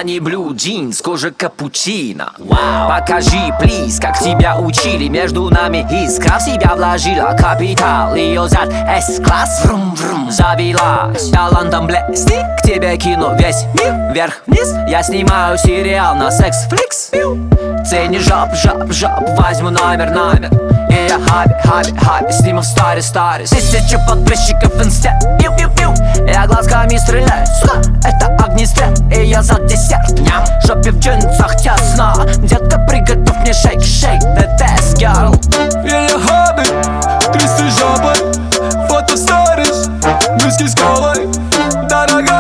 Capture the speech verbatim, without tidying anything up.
не блю джинс, кожа капучино. Покажи, плиз, как тебя учили. Между нами искра в себя вложила капитал. Ее зад С-класс, врум-врум, завелась. Талантом блести, к тебе кину весь мир. Вверх-вниз, я снимаю сериал на секс-фликс. Цени жоп, жоп, жоп, возьму номер, номер. И я хаби, хаби, хаби, сниму в старис, старис. Тысяча подписчиков в инсте, пиу-пиу-пиу. Я глазками стреляю, сюда, это огнестрел. И я за десерт, ням. Жопе в джинсах тесно. Детка, приготовь мне шейк, шейк, the best girl. И я хаби, трясти жопой, фото в старис. Виски с колой, дорогая.